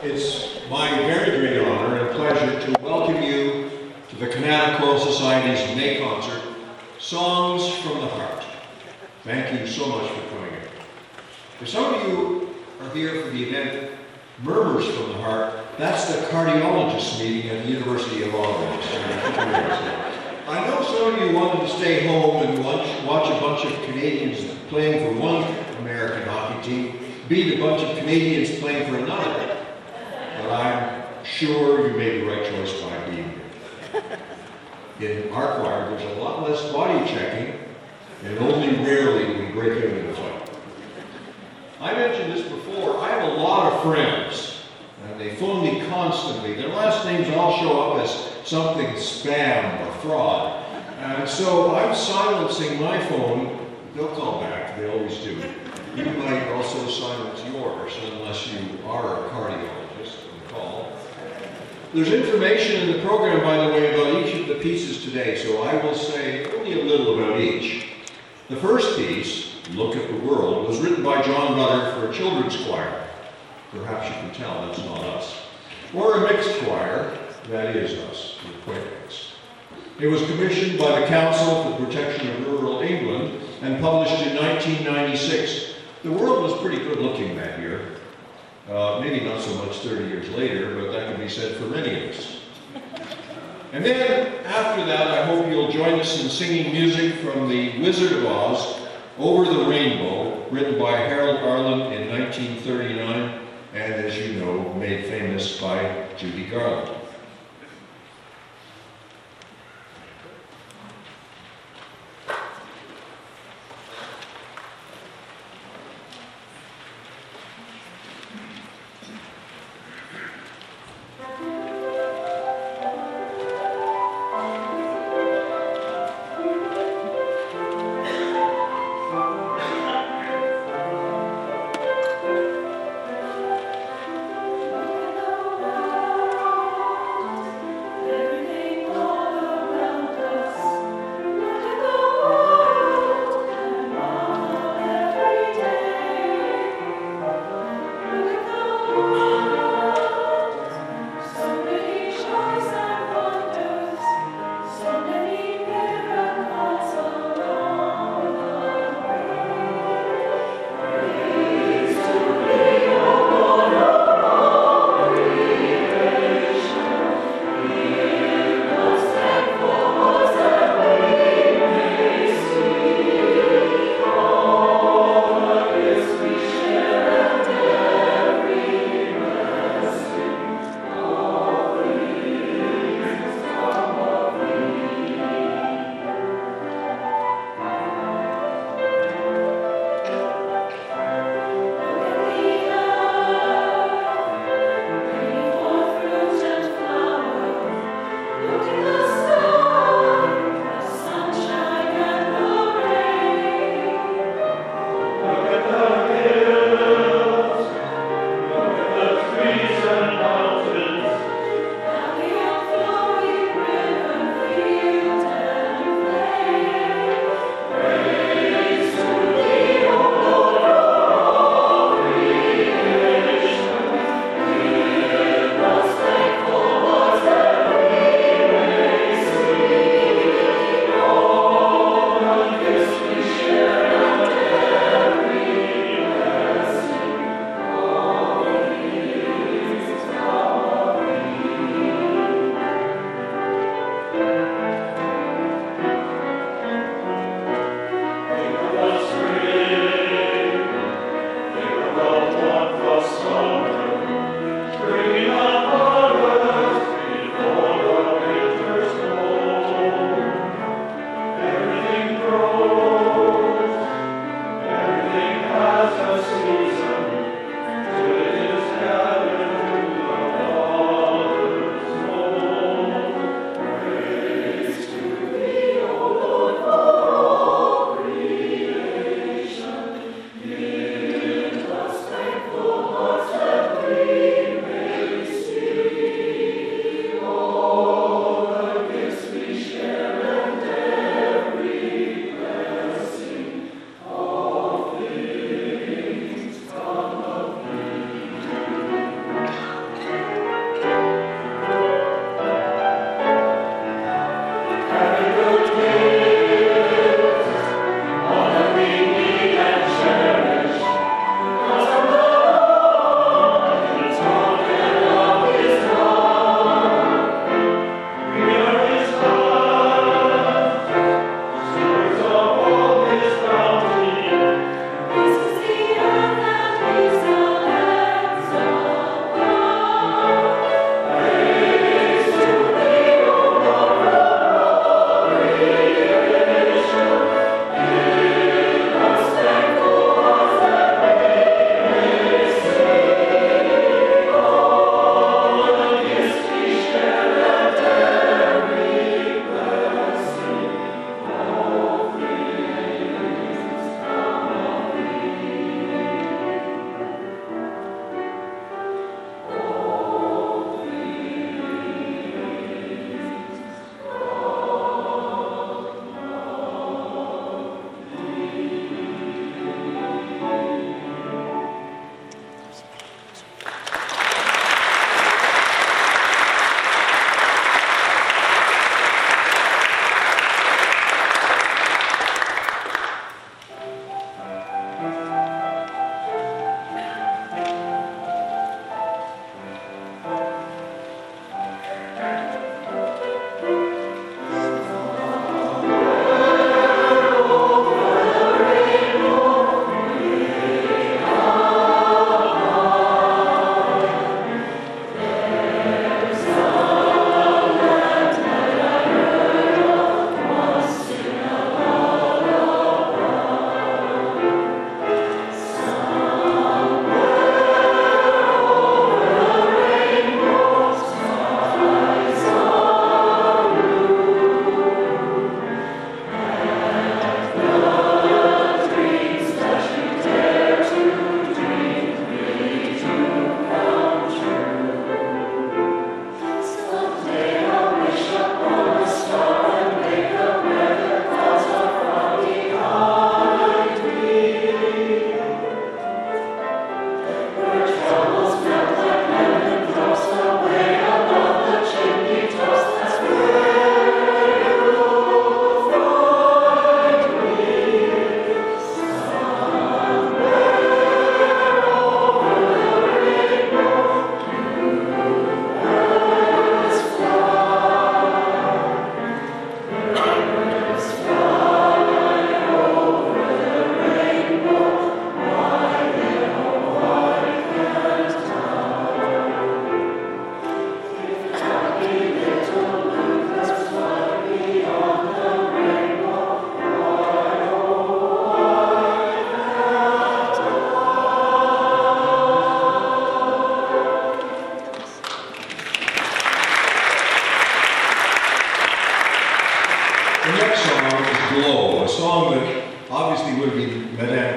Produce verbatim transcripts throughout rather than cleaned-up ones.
It's my very great honor and pleasure to welcome you to the Canada Choral Society's May concert, Songs from the Heart. Thank you so much for coming in. If some of you are here for the event Murmurs from the Heart, that's the cardiologist meeting at the University of Ottawa. I know some of you wanted to stay home and watch, watch a bunch of Canadians playing for one American hockey team beat a bunch of Canadians playing for another. But I'm sure you made the right choice by being here. In our choir, there's a lot less body checking, and only rarely do we break out in a fight. I mentioned this before, I have a lot of friends, and they phone me constantly. Their last names all show up as something spam or fraud. And so I'm silencing my phone. They'll call back, they always do. You might also silence yours, unless you are a cardiologist and call. There's information in the program, by the way, about each of the pieces today, so I will say only a little about each. The first piece, Look at the World, was written by John Rutter for a children's choir. Perhaps you can tell that's not us. Or a mixed choir, that is us, we're quite mixed. It was commissioned by the Council for the Protection of Rural England and published in nineteen ninety-six. The world was pretty good looking that year. Uh, maybe not so much thirty years later, but that can be said for many of us. And then, after that, I hope you'll join us in singing music from The Wizard of Oz, Over the Rainbow, written by Harold Arlen in nineteen thirty-nine, and as you know, made famous by Judy Garland.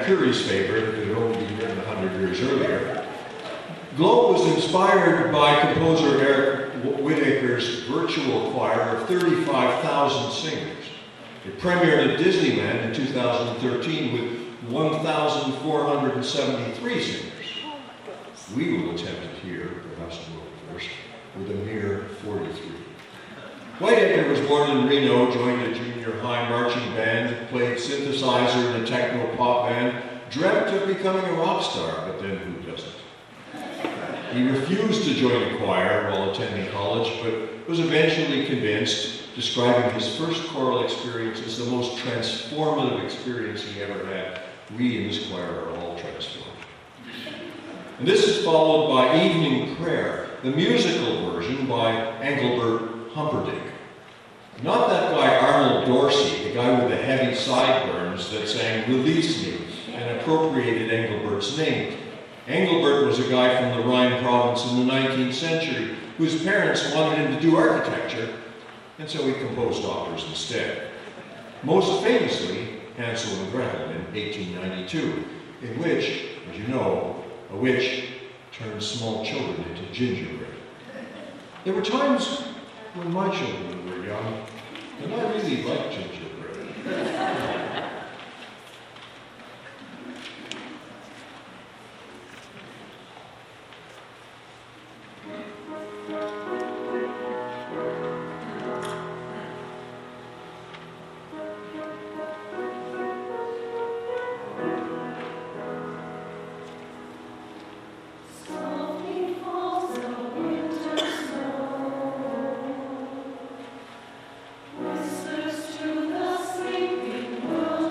Curie's favorite, it had only been written a hundred years earlier. Globe was inspired by composer Eric Whittaker's virtual choir of thirty-five thousand singers. It premiered at Disneyland in two thousand thirteen with one thousand four hundred seventy-three singers. We will attempt it here, perhaps a little first, with a mere forty-three. Whittaker was born in Reno, joined a junior high marching band, played synthesizer in a techno pop band, dreamt of becoming a rock star, but then who doesn't? He refused to join a choir while attending college, but was eventually convinced, describing his first choral experience as the most transformative experience he ever had. We in this choir are all transformed. And this is followed by Evening Prayer, the musical version by Engelbert Humperdinck. Not that guy Arnold Dorsey, the guy with the heavy sideburns that sang "Release Me" and appropriated Engelbert's name. Engelbert was a guy from the Rhine province in the nineteenth century whose parents wanted him to do architecture, and so he composed operas instead. Most famously, Hansel and Gretel in eighteen ninety-two, in which, as you know, a witch turned small children into gingerbread. There were times when my children were young, and I really liked gingerbread. Whispers to the sleeping world.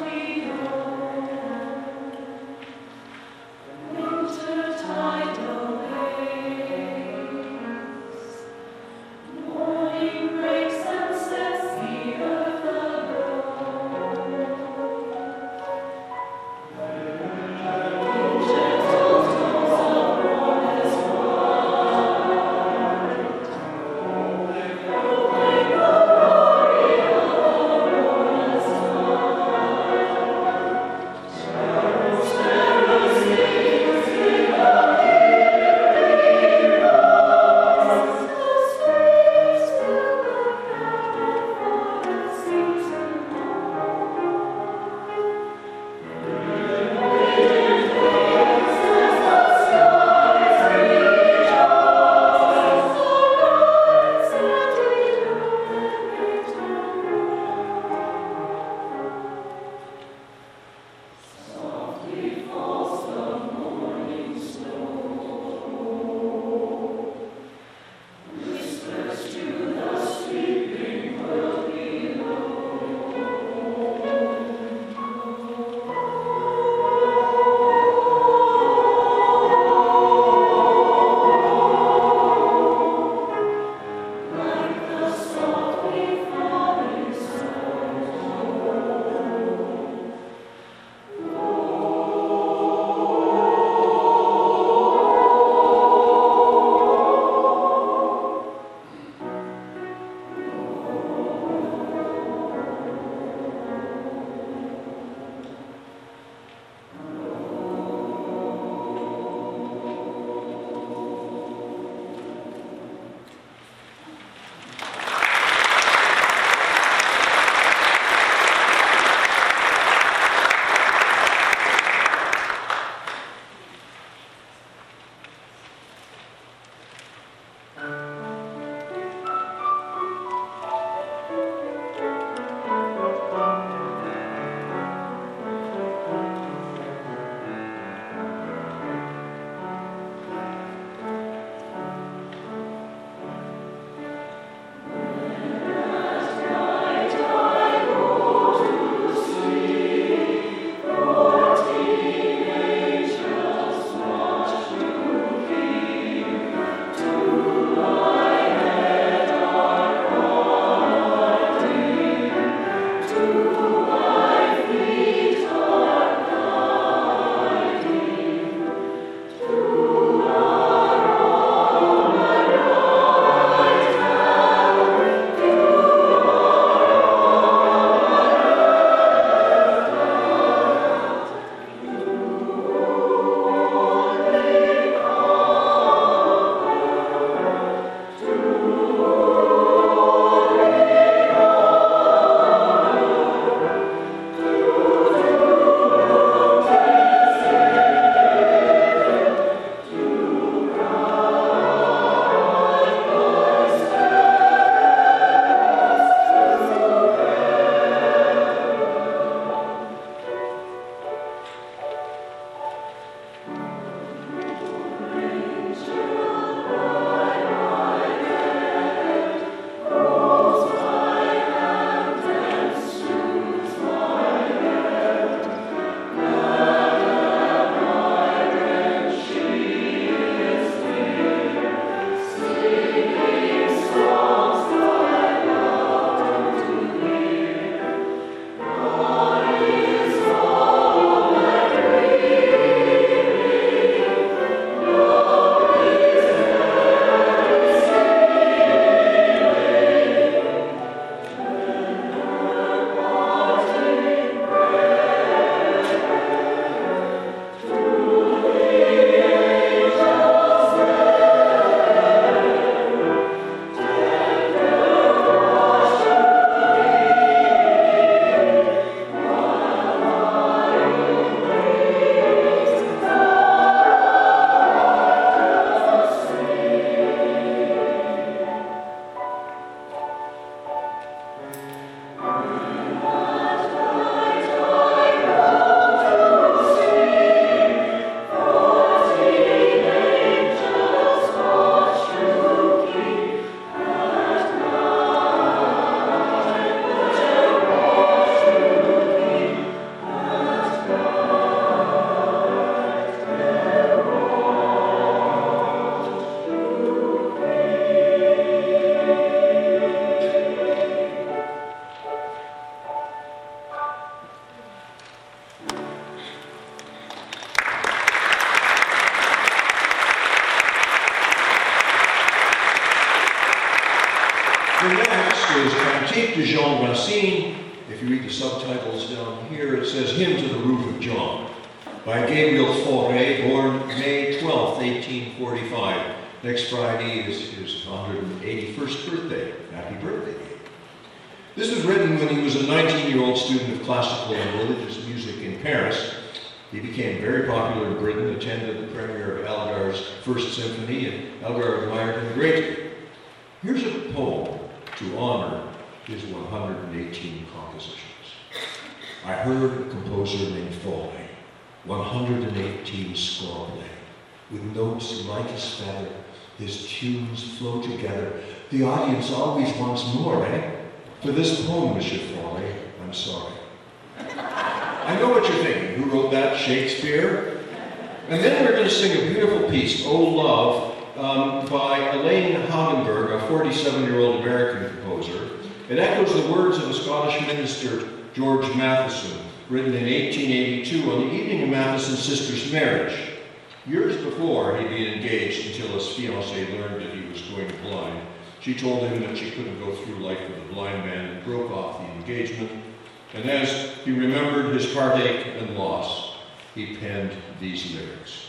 Cantique de Jean Racine. If you read the subtitles down here, it says Hymn to the Roof of John, by Gabriel Fauré, born May twelfth, eighteen forty-five. Next Friday is his one hundred eighty-first birthday. Happy birthday. This was written when he was a nineteen-year-old student of classical and religious music in Paris. He became very popular in Britain, attended the premiere of Elgar's First Symphony, and Elgar admired him greatly. Here's a poem to honor his one hundred eighteen compositions. I heard a composer named Fauré, one hundred eighteen score play, with notes light as feather, his tunes flow together. The audience always wants more, eh? For this poem, Monsieur Fauré, I'm sorry. I know what you're thinking. Who wrote that? Shakespeare? And then we're going to sing a beautiful piece, Oh Love, um, by Elaine Haugenberg, a forty-seven-year-old American composer. It echoes the words of a Scottish minister, George Matheson, written in eighteen eighty-two on the evening of Matheson's sister's marriage. Years before, he'd been engaged until his fiancée learned that he was going blind. She told him that she couldn't go through life with a blind man and broke off the engagement. And as he remembered his heartache and loss, he penned these lyrics.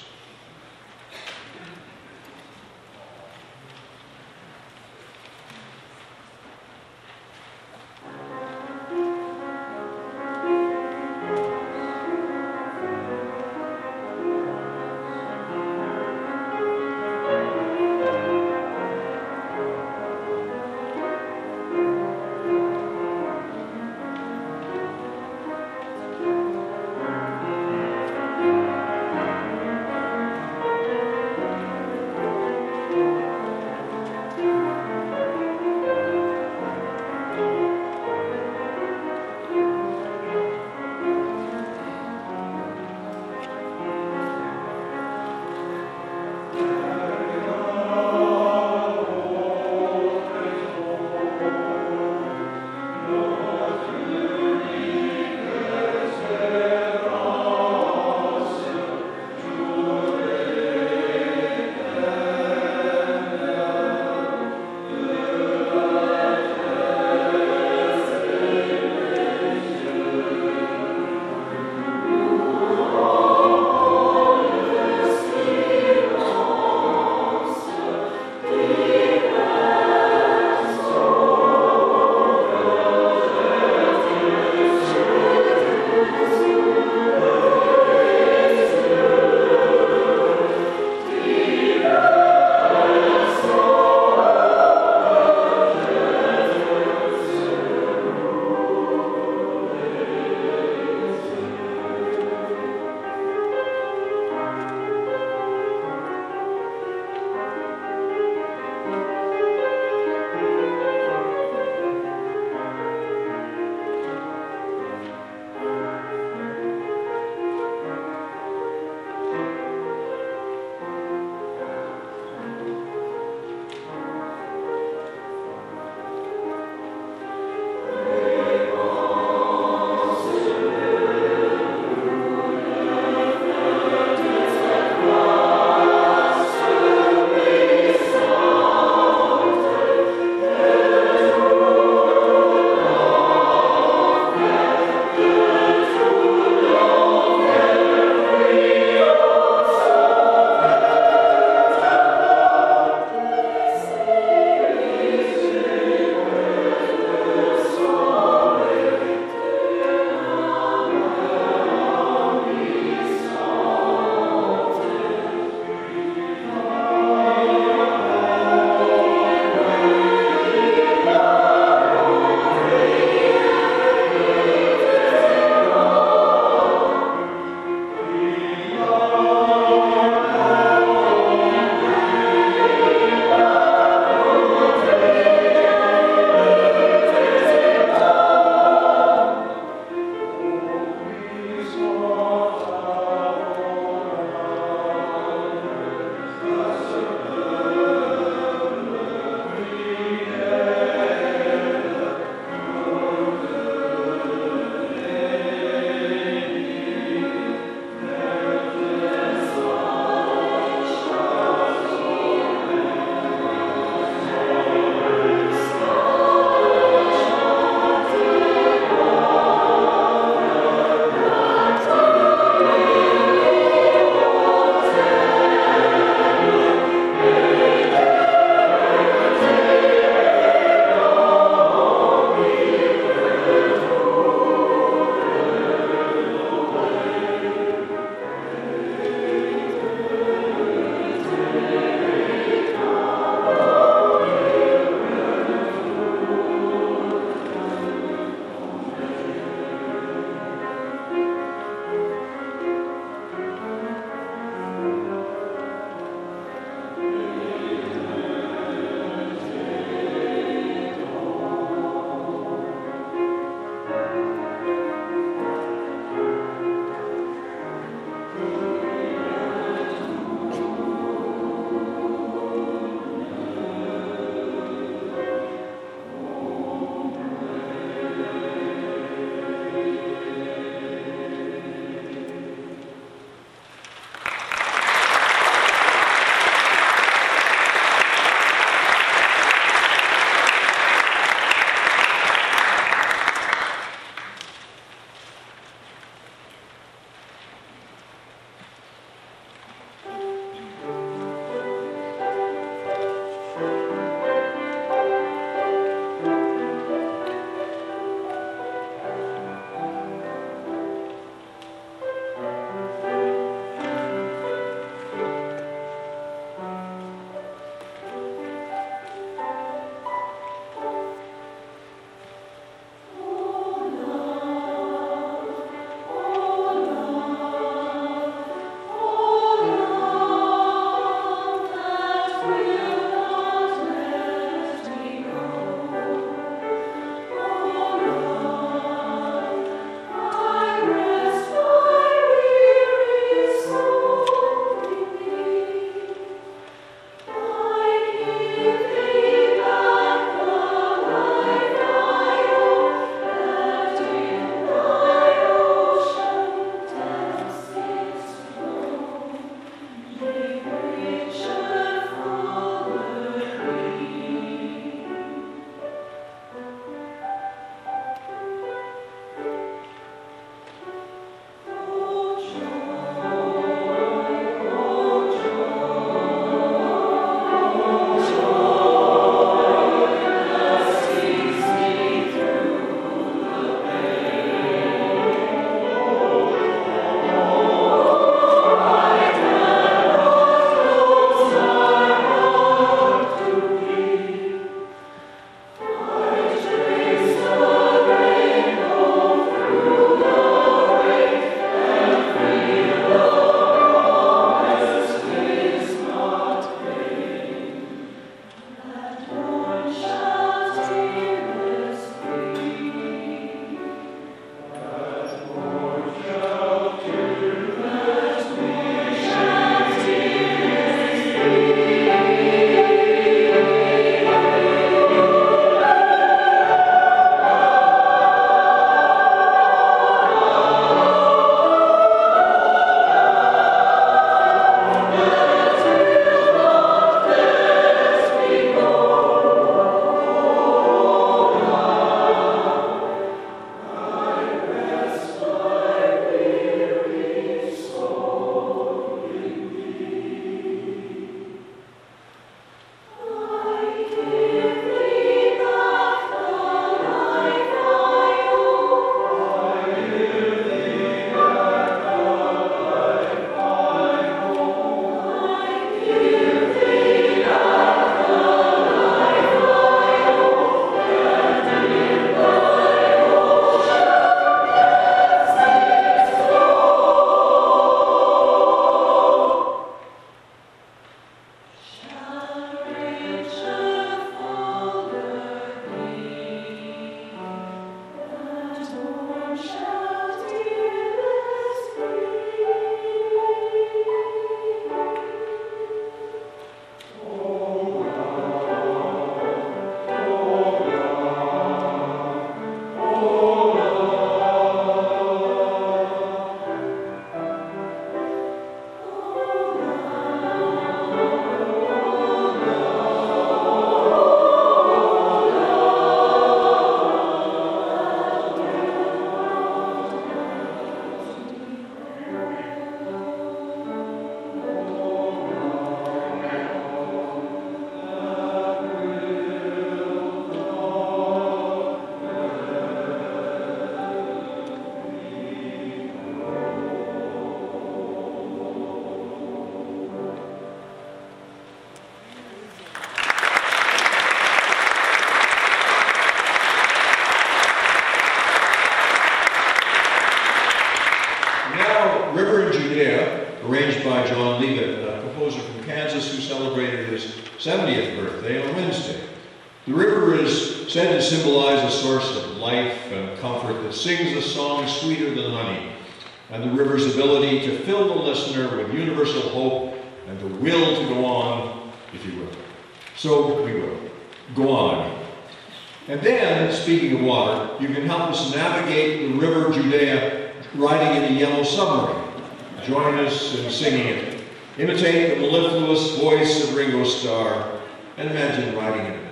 Kansas, who celebrated his seventieth birthday on Wednesday. The river is said to symbolize a source of life and comfort that sings a song sweeter than honey, and the river's ability to fill the listener with universal hope and the will to go on, if you will. So we will. Go on. And then, speaking of water, you can help us navigate the river Judea riding in a yellow submarine. Join us in singing it. Imitate the mellifluous voice of Ringo Starr and imagine riding in it.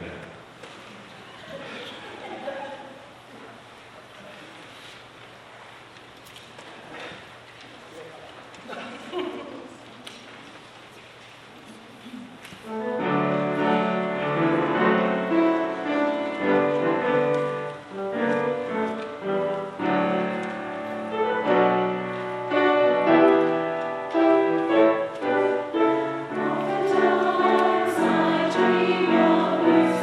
Oftentimes I dream of you.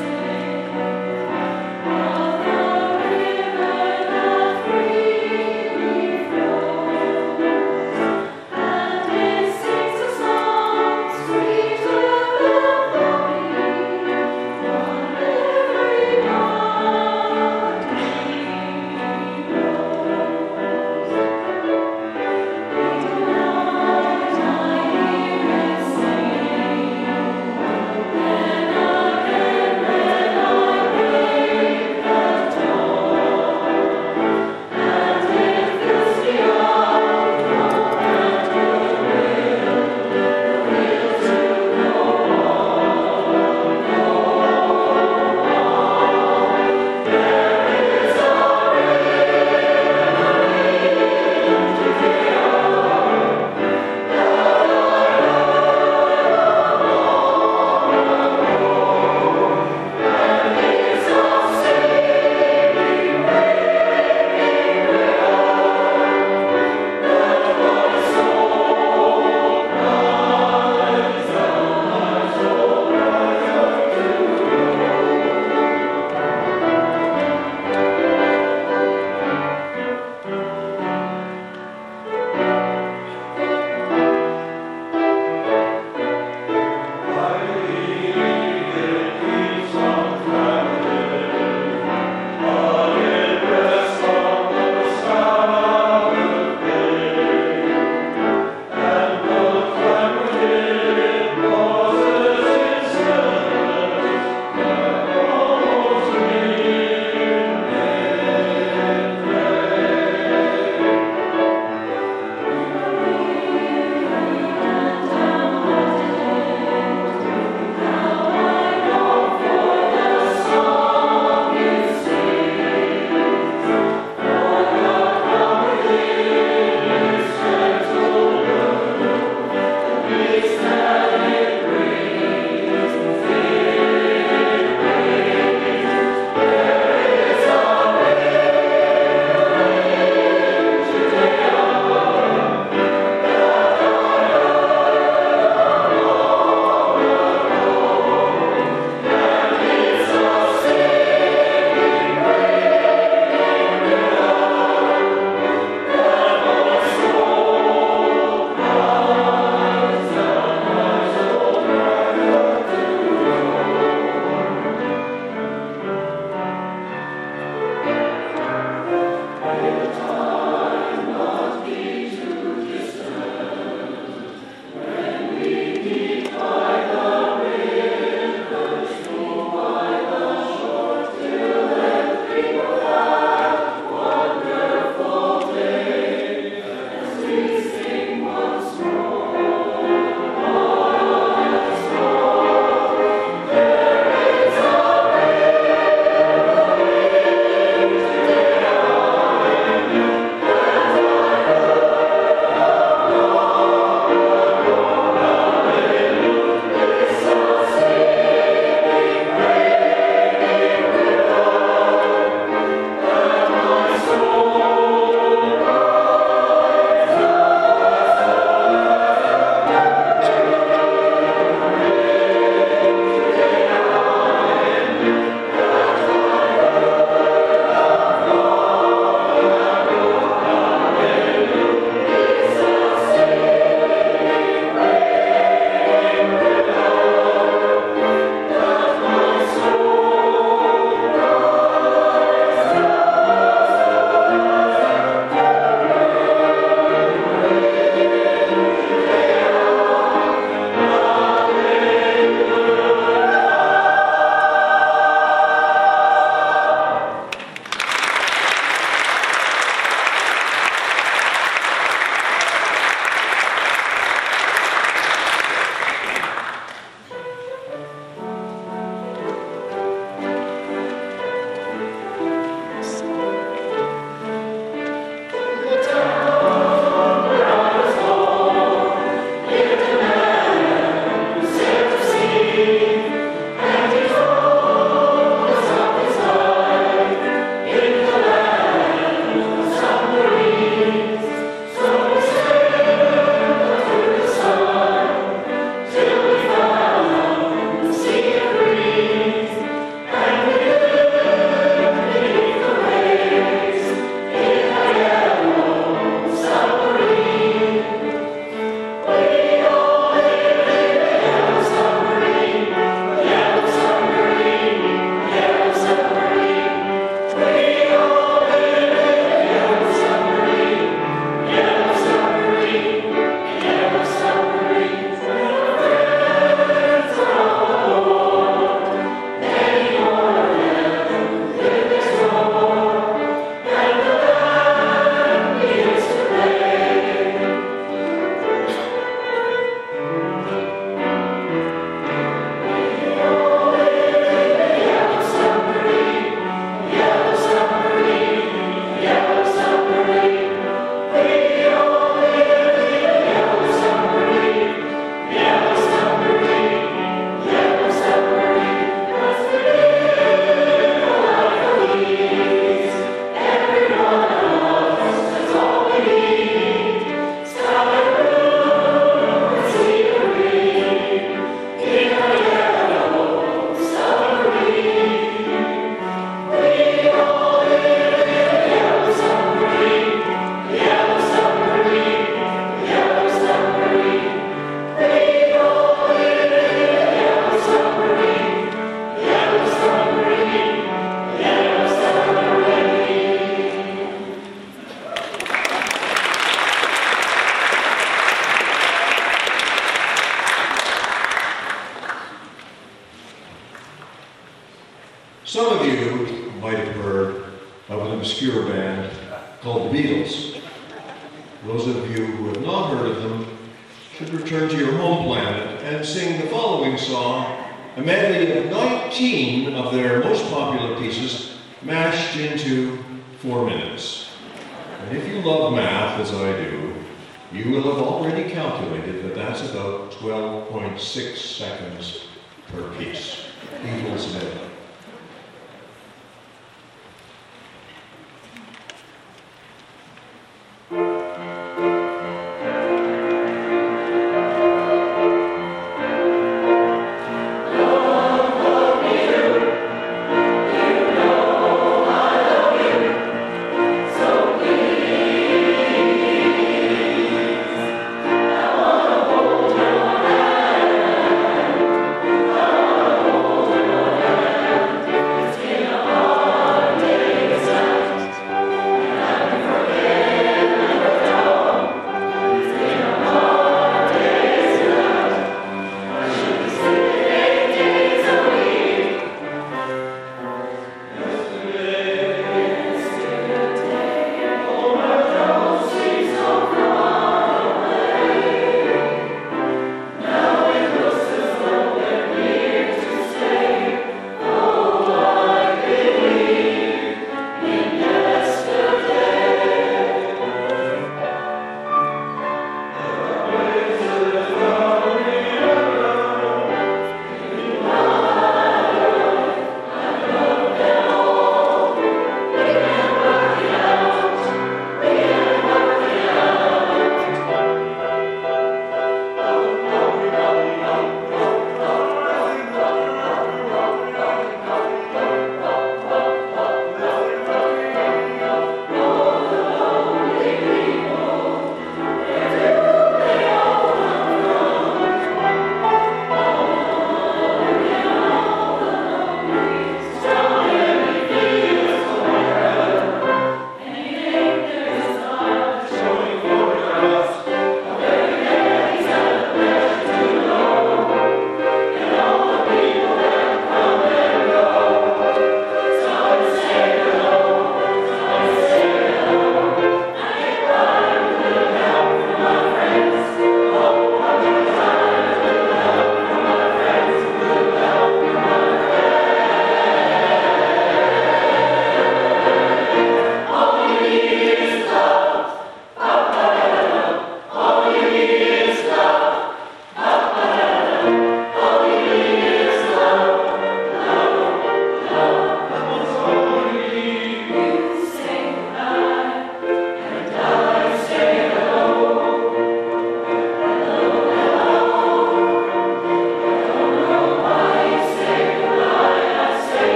Some of you might have heard of an obscure band called the Beatles. Those of you who have not heard of them should return to your home planet and sing the following song, a medley of nineteen of their most popular pieces mashed into four minutes. And if you love math, as I do, you will have already calculated that that's about twelve point six seconds per piece. Beatles medley.